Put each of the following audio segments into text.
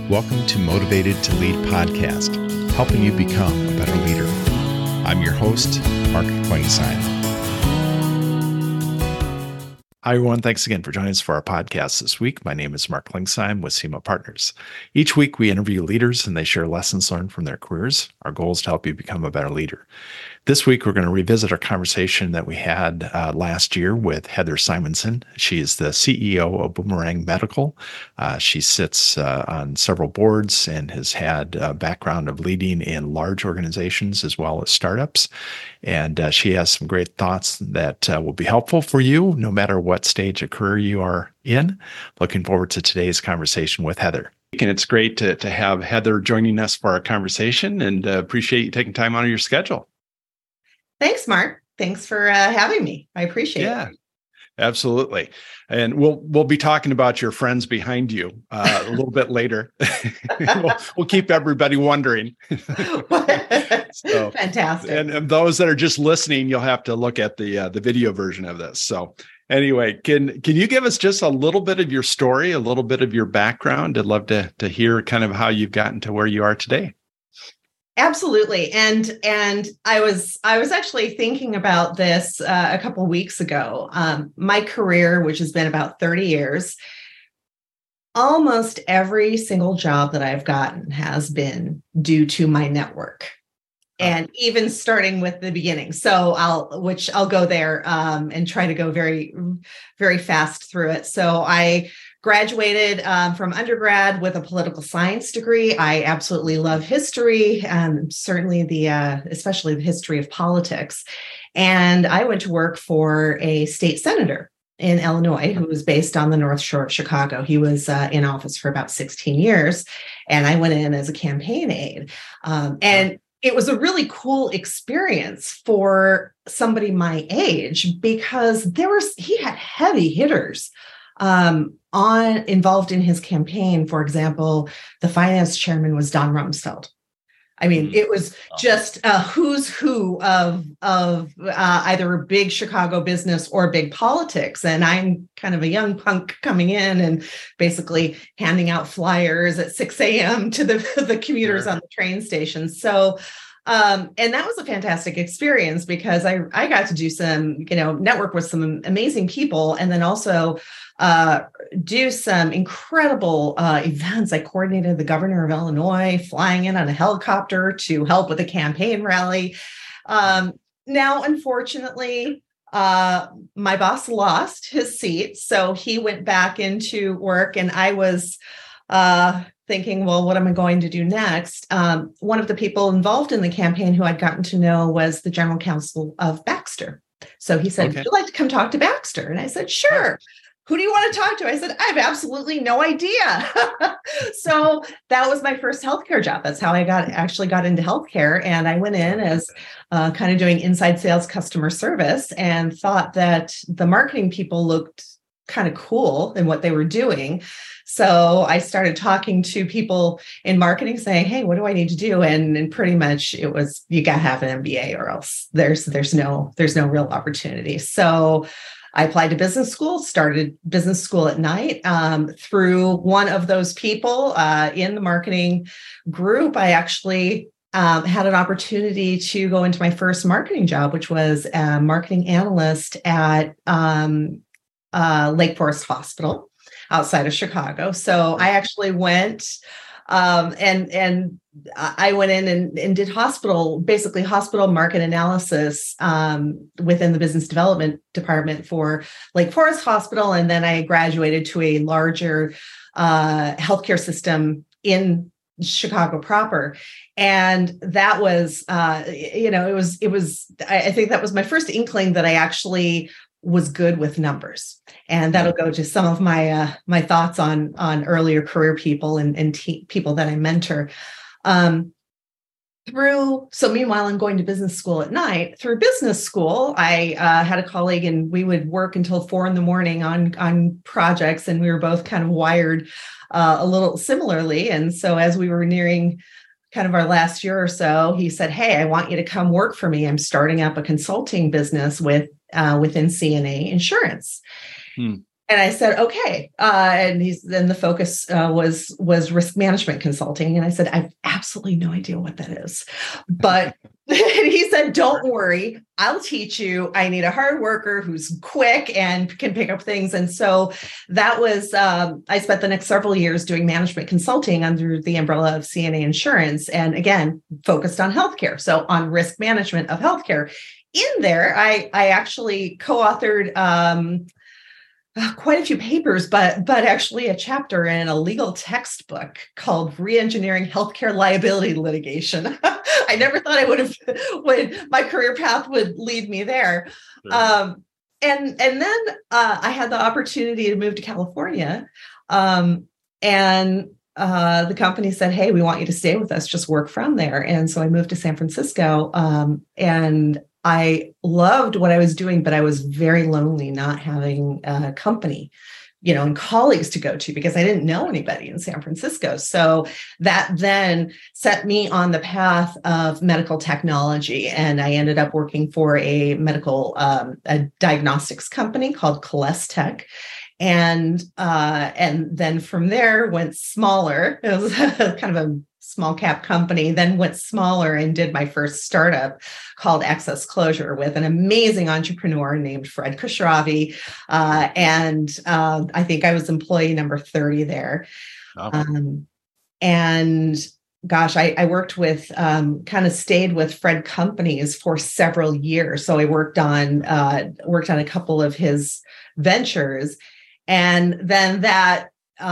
Welcome to Motivated to Lead podcast, helping you become a better leader. I'm your host, Mark Klingsheim. Hi, everyone. Thanks again for joining us for our podcast this week. My name is Mark Klingsheim with SEMA Partners. Each week, we interview leaders and they share lessons learned from their careers. Our goal is to help you become a better leader. This week, we're going to revisit our conversation that we had last year with Heather Simonson. She is the CEO of Boomerang Medical. She sits on several boards and has had a background of leading in large organizations as well as startups. And she has some great thoughts that will be helpful for you no matter what stage of career you are in. Looking forward to today's conversation with Heather. And it's great to have Heather joining us for our conversation, and appreciate you taking time out of your schedule. Thanks, Mark. Thanks for having me. I appreciate it. Yeah, absolutely. And we'll be talking about your friends behind you a little bit later. We'll keep everybody wondering. So, fantastic. And those that are just listening, you'll have to look at the video version of this. So anyway, can you give us just a little bit of your story, a little bit of your background? I'd love to hear kind of how you've gotten to where you are today. Absolutely. And I was actually thinking about this a couple of weeks ago. My career, which has been about 30 years, almost every single job that I've gotten has been due to my network. And even starting with the beginning. So I'll go there and try to go very, very fast through it. So I graduated from undergrad with a political science degree. I absolutely love history, certainly especially the history of politics. And I went to work for a state senator in Illinois who was based on the North Shore of Chicago. He was in office for about 16 years, and I went in as a campaign aide. And it was a really cool experience for somebody my age because he had heavy hitters involved in his campaign. For example, the finance chairman was Don Rumsfeld. I mean, it was just a who's who of either a big Chicago business or big politics. And I'm kind of a young punk coming in and basically handing out flyers at 6 a.m. to the commuters on the train station. So, and that was a fantastic experience because I got to do some, network with some amazing people, and then also do some incredible events. I coordinated the governor of Illinois flying in on a helicopter to help with a campaign rally. Now, unfortunately, my boss lost his seat, so he went back into work, and I was thinking, well, what am I going to do next? One of the people involved in the campaign who I'd gotten to know was the general counsel of Baxter. So he said, Would you like to come talk to Baxter? And I said, sure. Who do you want to talk to? I said, I have absolutely no idea. So that was my first healthcare job. That's how I actually got into healthcare. And I went in as kind of doing inside sales customer service and thought that the marketing people looked kind of cool in what they were doing. So I started talking to people in marketing saying, hey, what do I need to do? And pretty much it was, you got to have an MBA or else there's no real opportunity. So I applied to business school, started business school at night. Through one of those people in the marketing group, I actually had an opportunity to go into my first marketing job, which was a marketing analyst at Lake Forest Hospital outside of Chicago. So I actually went and I went in and did hospital market analysis within the business development department for Lake Forest Hospital. And then I graduated to a larger healthcare system in Chicago proper. And that was, it was, I think that was my first inkling that I actually was good with numbers. And that'll go to some of my thoughts on earlier career people and people that I mentor. So meanwhile, I'm going to business school at night. Through business school, I had a colleague and we would work until 4 a.m. on projects, and we were both kind of wired a little similarly. And so as we were nearing kind of our last year or so, he said, hey, I want you to come work for me. I'm starting up a consulting business within CNA Insurance. And I said, okay. And then the focus was risk management consulting. And I said, I have absolutely no idea what that is. But he said, don't worry, I'll teach you. I need a hard worker who's quick and can pick up things. And so that was, I spent the next several years doing management consulting under the umbrella of CNA Insurance. And again, focused on healthcare. So on risk management of healthcare. In there, I actually co-authored quite a few papers, but actually a chapter in a legal textbook called Reengineering Healthcare Liability Litigation. I never thought I would my career path would lead me there. Sure. And then I had the opportunity to move to California, and the company said, "Hey, we want you to stay with us. Just work from there." And so I moved to San Francisco, and I loved what I was doing, but I was very lonely not having a company, and colleagues to go to because I didn't know anybody in San Francisco. So that then set me on the path of medical technology. And I ended up working for a medical a diagnostics company called Colestech. And then from there went smaller. It was kind of a small cap company, then went smaller and did my first startup called Access Closure with an amazing entrepreneur named Fred Khosravi. And I think I was employee number 30 there. Oh. And gosh, I worked with, kind of stayed with Fred companies for several years. So I worked on a couple of his ventures. And then that,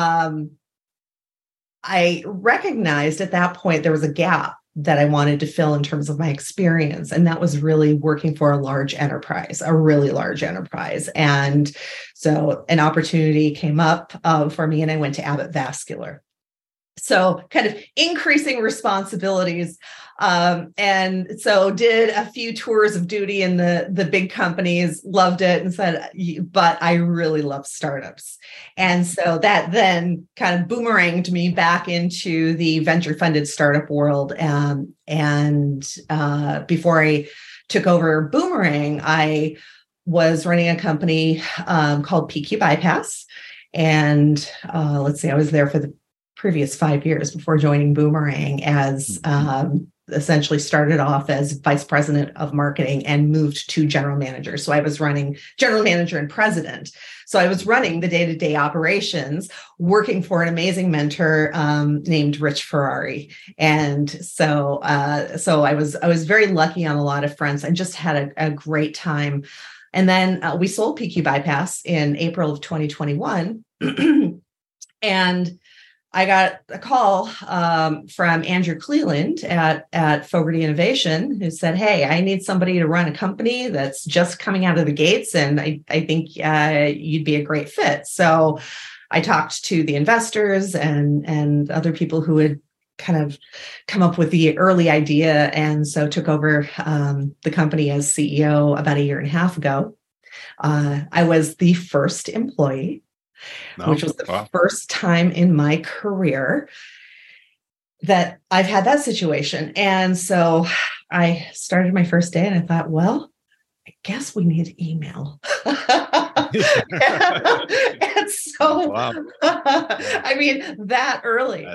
I recognized at that point there was a gap that I wanted to fill in terms of my experience. And that was really working for a really large enterprise. And so an opportunity came up for me and I went to Abbott Vascular. So kind of increasing responsibilities. And so did a few tours of duty in the big companies, loved it and said, but I really love startups. And so that then kind of boomeranged me back into the venture funded startup world. And before I took over Boomerang, I was running a company called PQ Bypass. And let's see, I was there for the previous 5 years before joining Boomerang as essentially started off as vice president of marketing and moved to general manager. So I was running general manager and president. So I was running the day-to-day operations, working for an amazing mentor named Rich Ferrari. And so I was very lucky on a lot of fronts and just had a great time. And then we sold PQ Bypass in April of 2021. And I got a call from Andrew Cleland at Fogarty Innovation, who said, "Hey, I need somebody to run a company that's just coming out of the gates, and I think you'd be a great fit." So I talked to the investors and other people who had kind of come up with the early idea, and so took over the company as CEO about 1.5 years ago. I was the first employee. Which was the first time in my career that I've had that situation. And so I started my first day and I thought, well, I guess we need email. And so, I mean, that early.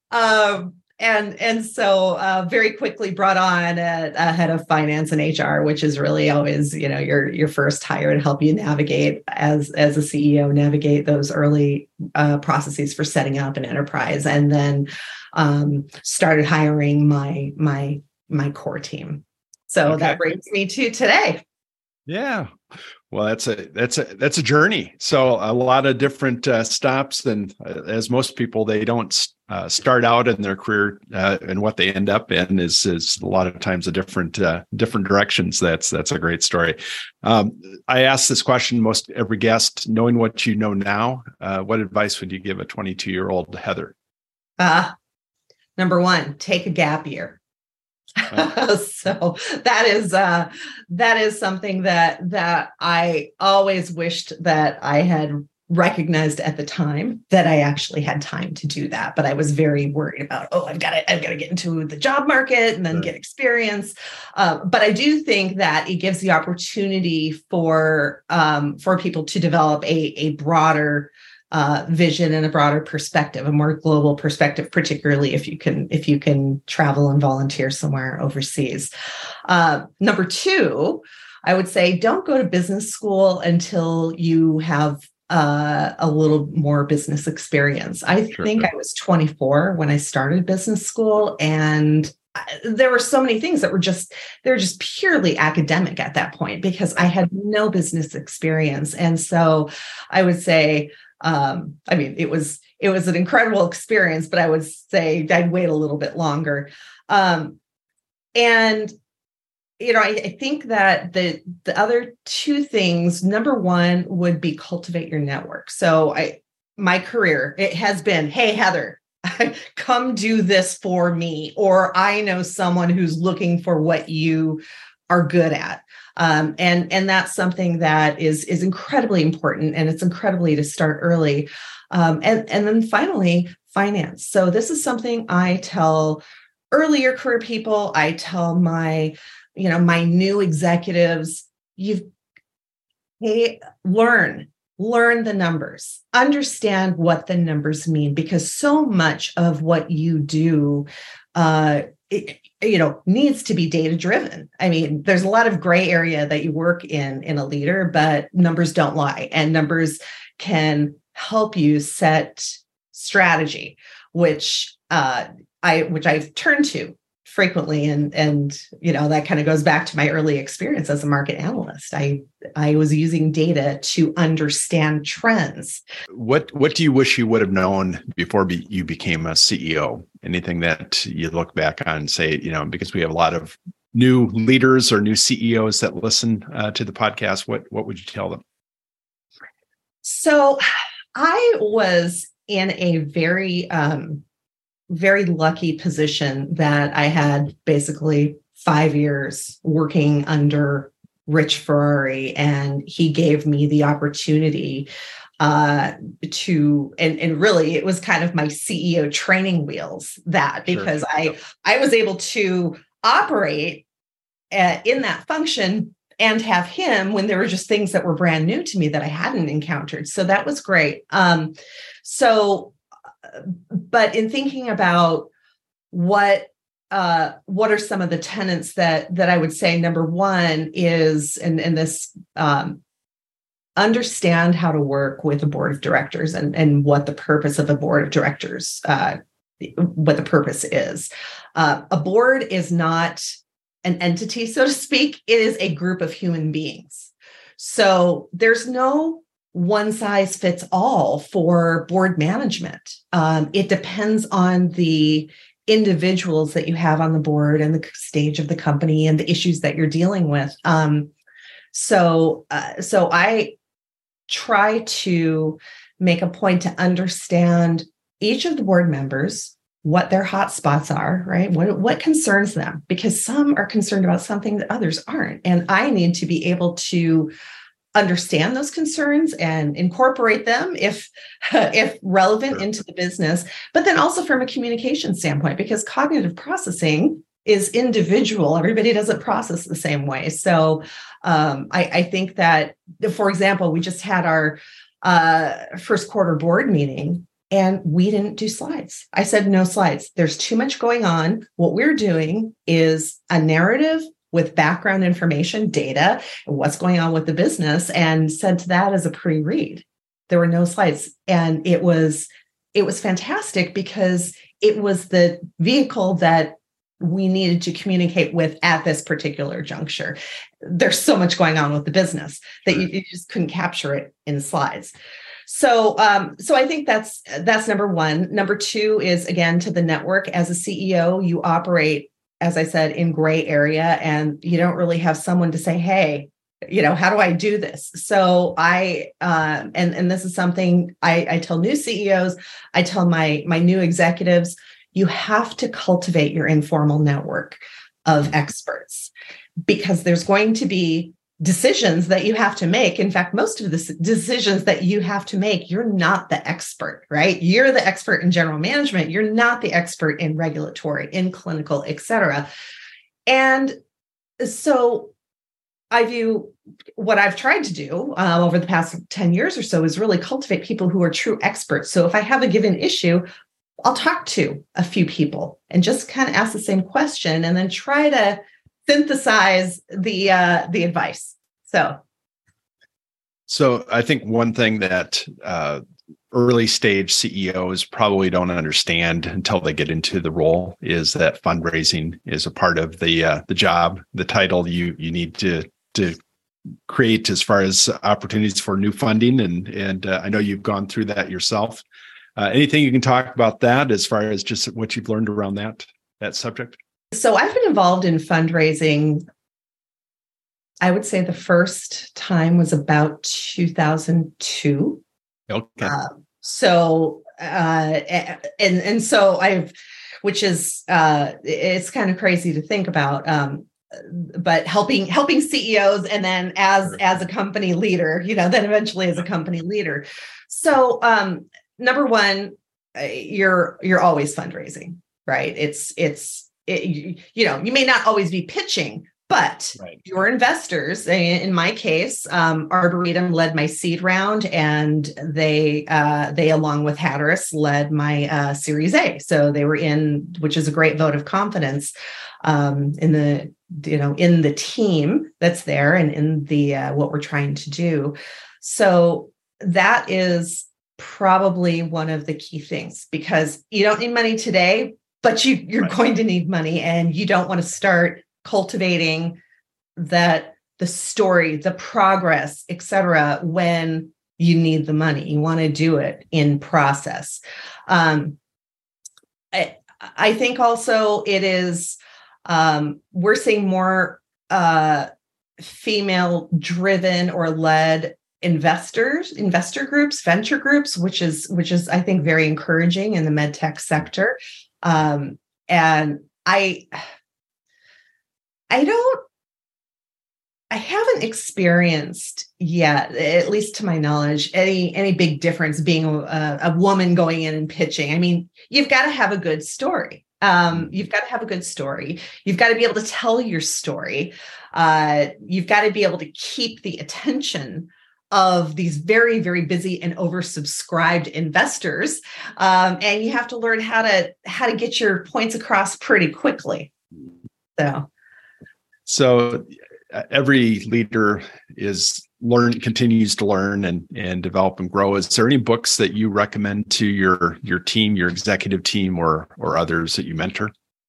And so very quickly brought on a head of finance and HR, which is really always, your first hire to help you navigate as a CEO, navigate those early processes for setting up an enterprise, and then started hiring my core team. So that brings me to today. Yeah. Well, that's a journey. So a lot of different stops, and as most people, they don't start out in their career, and what they end up in is a lot of times a different directions. That's a great story. I ask this question most every guest, knowing what you know now. What advice would you give a 22-year-old Heather? Number one, take a gap year. So that is something that I always wished that I had recognized at the time that I actually had time to do that, but I was very worried about, I've got to get into the job market and then get experience. But I do think that it gives the opportunity for people to develop a broader vision and a broader perspective, a more global perspective, particularly if you can travel and volunteer somewhere overseas. Number two, I would say don't go to business school until you have a little more business experience. I think I was 24 when I started business school, and there were so many things that were just purely academic at that point because I had no business experience. And so I would say, it was an incredible experience, but I would say I'd wait a little bit longer. I think that the other two things, number one would be cultivate your network. So my career, it has been, hey, Heather, come do this for me, or I know someone who's looking for what you are good at. And that's something that is incredibly important, and it's incredibly to start early. And then finally, finance. So this is something I tell earlier career people, I tell my new executives, learn the numbers, understand what the numbers mean, because so much of what you do, needs to be data driven. I mean, there's a lot of gray area that you work in a leader, but numbers don't lie, and numbers can help you set strategy, which I've turned to frequently. And that kind of goes back to my early experience as a market analyst. I was using data to understand trends. What do you wish you would have known before you became a CEO? Anything that you look back on and say, because we have a lot of new leaders or new CEOs that listen to the podcast, what would you tell them? So I was in a very lucky position that I had basically 5 years working under Rich Ferrari, and he gave me the opportunity to, and really it was kind of my CEO training wheels because I was able to operate in that function and have him when there were just things that were brand new to me that I hadn't encountered. So that was great. But in thinking about what are some of the tenets that I would say, number one is, and this, understand how to work with a board of directors and what the purpose of a board of directors, what the purpose is. A board is not an entity, so to speak. It is a group of human beings. So there's no one size fits all for board management. It depends on the individuals that you have on the board and the stage of the company and the issues that you're dealing with. So I try to make a point to understand each of the board members, what their hot spots are, right? What concerns them, because some are concerned about something that others aren't. And I need to be able to understand those concerns and incorporate them if relevant into the business, but then also from a communication standpoint, because cognitive processing is individual. Everybody doesn't process the same way. So I think that, for example, we just had our first quarter board meeting and we didn't do slides. I said, no slides. There's too much going on. What we're doing is a narrative with background information, data, and what's going on with the business, and sent that as a pre-read. There were no slides. And it was fantastic because it was the vehicle that we needed to communicate with at this particular juncture. There's so much going on with the business that you just couldn't capture it in slides. So I think that's number one. Number two is, again, to the network. As a CEO, you operate, as I said, in gray area, and you don't really have someone to say, hey, how do I do this? So and this is something I tell new CEOs, I tell my new executives, you have to cultivate your informal network of experts, because there's going to be decisions that you have to make. In fact, most of the decisions that you have to make, you're not the expert, right? You're the expert in general management. You're not the expert in regulatory, in clinical, et cetera. And so I view what I've tried to do over the past 10 years or so is really cultivate people who are true experts. So if I have a given issue, I'll talk to a few people and just kind of ask the same question and then try to synthesize the advice. So I think one thing that early stage CEOs probably don't understand until they get into the role is that fundraising is a part of the job, the title you need to create as far as opportunities for new funding. And I know you've gone through that yourself. Anything you can talk about that as far as just what you've learned around that subject? So I've been involved in fundraising. I would say the first time was about 2002. Okay. So which is it's kind of crazy to think about. But helping CEOs, and then as a company leader, then eventually as a company leader. So number one, you're always fundraising, right? You may not always be pitching, but right. Your investors, in my case, Arboretum led my seed round, and they along with Hatteras led my Series A. So they were in, which is a great vote of confidence in the team that's there and in the what we're trying to do. So that is probably one of the key things, because you don't need money today, but you're right. going to need money, and you don't want to start cultivating the story, the progress, et cetera, when you need the money. You want to do it in process. I think also it is, we're seeing more female driven or led investor groups, venture groups, which is I think very encouraging in the med tech sector. And I haven't experienced yet, at least to my knowledge, any big difference being a woman going in and pitching. I mean, you've got to have a good story. You've got to have a good story. You've got to be able to tell your story. You've got to be able to keep the attention of these very, very busy and oversubscribed investors. And you have to learn how to get your points across pretty quickly. So every leader continues to learn and develop and grow. Is there any books that you recommend to your team, your executive team, or others that you mentor?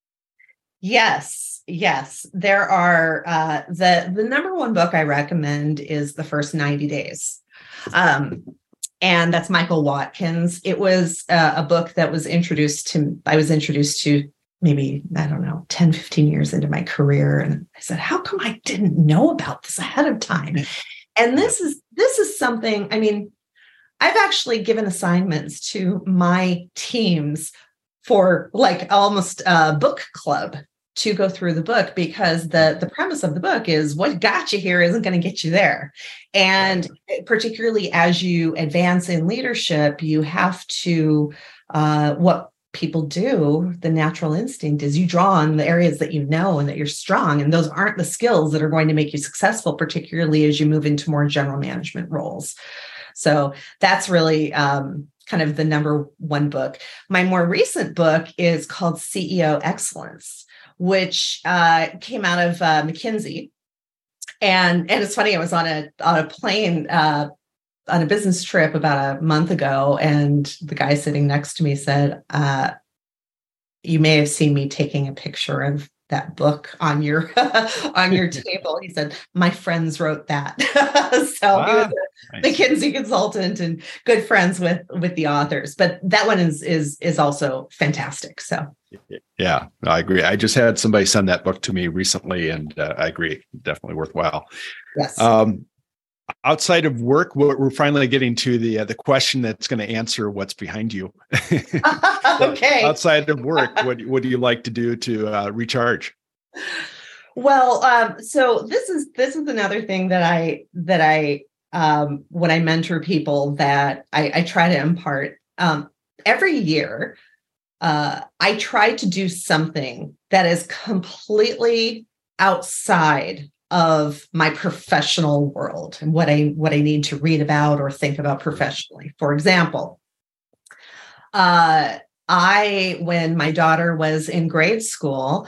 Yes, there are. The number one book I recommend is The First 90 Days. And that's Michael Watkins. It was a book that I was introduced to maybe, 10, 15 years into my career. And I said, how come I didn't know about this ahead of time? And this is something, I've actually given assignments to my teams for like almost a book club to go through the book, because the premise of the book is what got you here isn't going to get you there. And particularly as you advance in leadership, you have to, what people do, the natural instinct is you draw on the areas that you know and that you're strong. And those aren't the skills that are going to make you successful, particularly as you move into more general management roles. So that's really kind of the number one book. My more recent book is called CEO Excellence, which came out of McKinsey. And it's funny, I was on a plane on a business trip about a month ago, and the guy sitting next to me said, you may have seen me taking a picture of that book on your table. He said, my friends wrote that. So he was a McKinsey consultant and good friends with the authors. But that one is also fantastic. So yeah, I agree. I just had somebody send that book to me recently, and I agree, definitely worthwhile. Yes. Outside of work, we're finally getting to the question that's going to answer what's behind you. Okay. Outside of work, what do you like to do to recharge? Well, so this is another thing that I when I mentor people that I try to impart. Every year, I try to do something that is completely outside of my professional world and what I need to read about or think about professionally. For example, when my daughter was in grade school,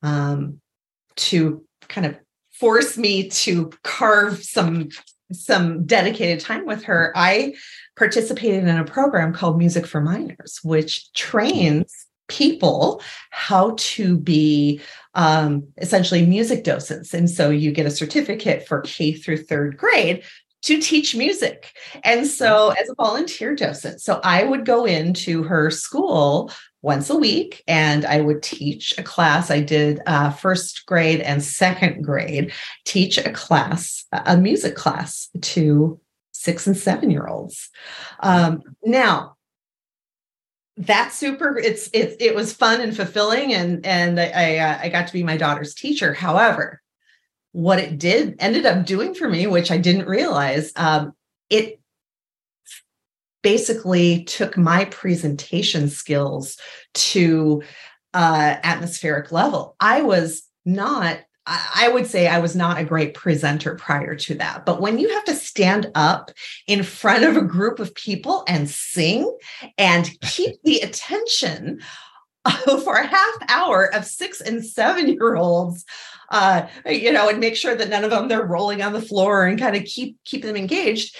to kind of force me to carve some dedicated time with her, I participated in a program called Music for Minors, which trains people how to be essentially music docents. And so you get a certificate for K through third grade to teach music. And so as a volunteer docent, so I would go into her school once a week and I would teach a class. I did first grade and second grade, teach a music class to 6 and 7-year-olds. Now, that's super. It was fun and fulfilling, and I got to be my daughter's teacher. However, what it ended up doing for me, which I didn't realize, it basically took my presentation skills to atmospheric level. I would say I was not a great presenter prior to that. But when you have to stand up in front of a group of people and sing and keep the attention for a half hour of 6 and 7-year-olds, and make sure that none of them, they're rolling on the floor and kind of keep them engaged.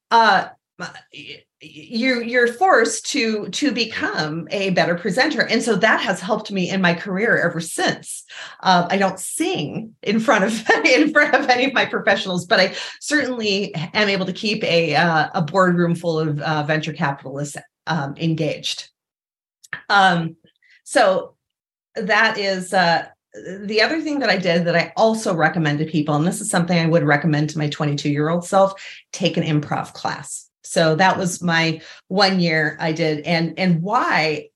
You're forced to become a better presenter. And so that has helped me in my career ever since. I don't sing in front of any of my professionals, but I certainly am able to keep a boardroom full of venture capitalists engaged. So that is the other thing that I did that I also recommend to people, and this is something I would recommend to my 22-year-old self, take an improv class. So that was my 1 year I did. And why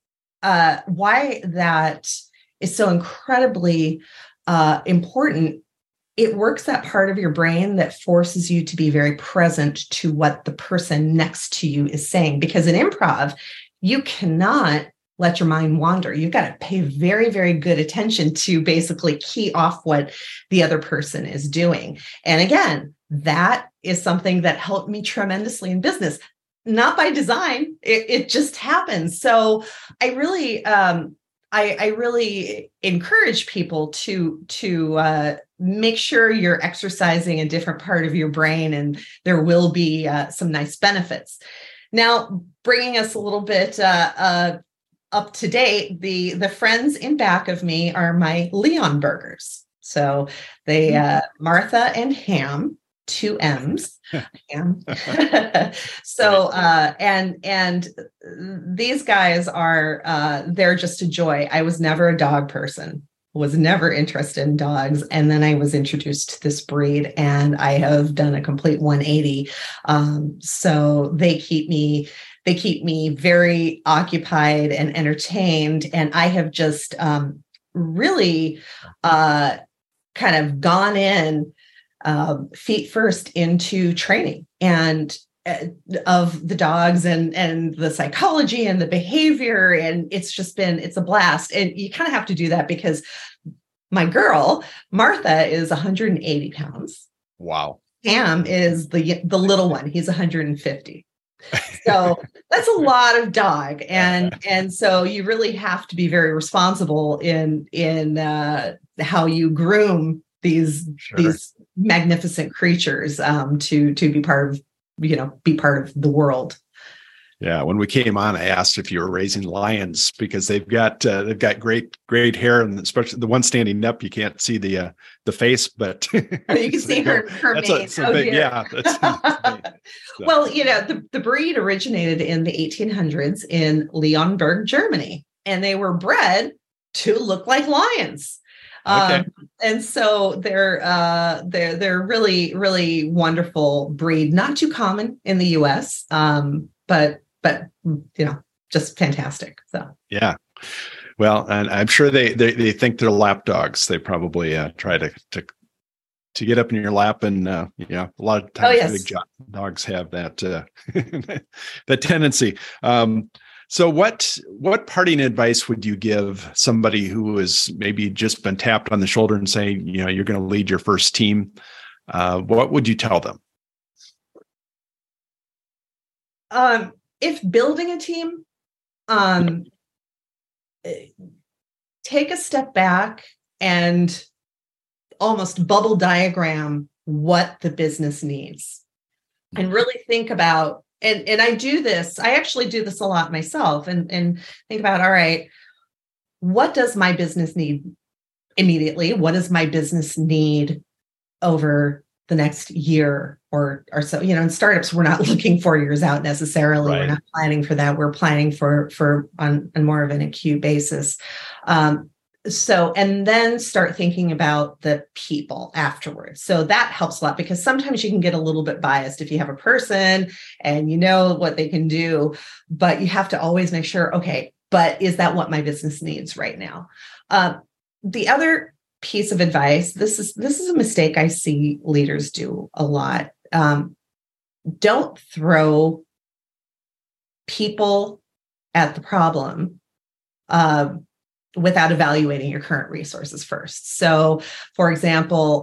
that is so incredibly important. It works that part of your brain that forces you to be very present to what the person next to you is saying. Because in improv, you cannot let your mind wander. You've got to pay very, very good attention to basically key off what the other person is doing. And again, that is something that helped me tremendously in business, not by design. It just happens. So I really, I really encourage people to make sure you're exercising a different part of your brain, and there will be some nice benefits. Now, bringing us a little bit up to date, the friends in back of me are my Leon burgers. So they Martha and Ham, 2 M's. Ham. So and these guys are they're just a joy. I was never a dog person. Was never interested in dogs. And then I was introduced to this breed and I have done a complete 180. So they keep me very occupied and entertained. And I have just really kind of gone in feet first into training and of the dogs and the psychology and the behavior. And it's a blast. And you kind of have to do that because my girl, Martha, is 180 pounds. Wow. Ham is the little one. He's 150. So that's a lot of dog. And so you really have to be very responsible in how you groom these magnificent creatures to be part of the world. Yeah, when we came on, I asked if you were raising lions because they've got great hair, and especially the one standing up, you can't see the face, but you can see her mane. Yeah. So. Well, the breed originated in the 1800s in Leonberg, Germany, and they were bred to look like lions. Okay. And so they're really, really wonderful breed. Not too common in the US, but just fantastic. So yeah. Well, and I'm sure they think they're lap dogs. They probably try to get up in your lap, and a lot of times big dogs have that that tendency. So what parting advice would you give somebody who has maybe just been tapped on the shoulder and saying, you're going to lead your first team? What would you tell them? If building a team, take a step back and almost bubble diagram what the business needs, and really think about, and I actually do this a lot myself, and think about, all right, what does my business need immediately? What does my business need over the next year or so? In startups, we're not looking 4 years out necessarily. Right. We're not planning for that. We're planning for on more of an acute basis. And then start thinking about the people afterwards. So that helps a lot, because sometimes you can get a little bit biased if you have a person and you know what they can do, but you have to always make sure, okay, but is that what my business needs right now? The other piece of advice, this is a mistake I see leaders do a lot. Don't throw people at the problem without evaluating your current resources first. So, for example,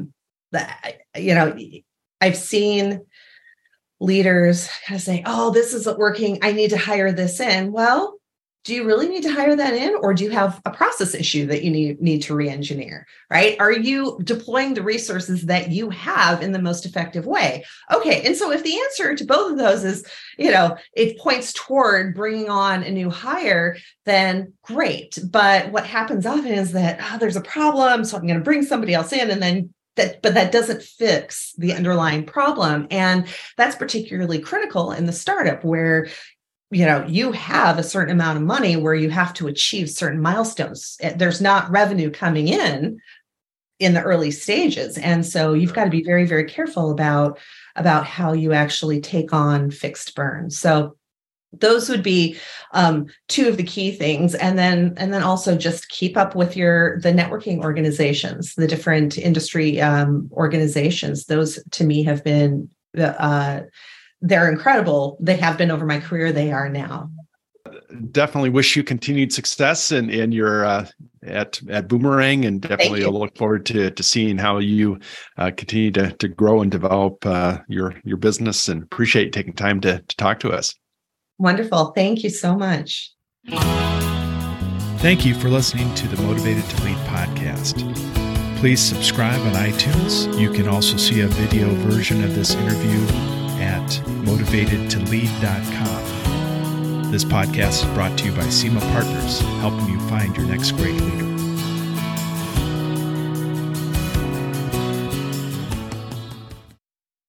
I've seen leaders kind of say, "Oh, this isn't working. I need to hire this in." Well, do you really need to hire that in, or do you have a process issue that you need to re-engineer, right? Are you deploying the resources that you have in the most effective way? Okay. And so if the answer to both of those is, it points toward bringing on a new hire, then great. But what happens often is that there's a problem, so I'm going to bring somebody else in, and then but that doesn't fix the underlying problem. And that's particularly critical in the startup, where you have a certain amount of money where you have to achieve certain milestones. There's not revenue coming in the early stages. And so you've got to be very, very careful about how you actually take on fixed burn. So those would be two of the key things. And then also just keep up with the networking organizations, the different industry organizations. Those to me have been they're incredible. They have been over my career. They are now. Definitely wish you continued success in your at Boomerang, and definitely look forward to seeing how you continue to grow and develop your business, and appreciate you taking time to talk to us. Wonderful. Thank you so much. Thank you for listening to the Motivated to Lead podcast. Please subscribe on iTunes. You can also see a video version of this interview at motivatedtolead.com. This podcast is brought to you by SEMA Partners, helping you find your next great leader.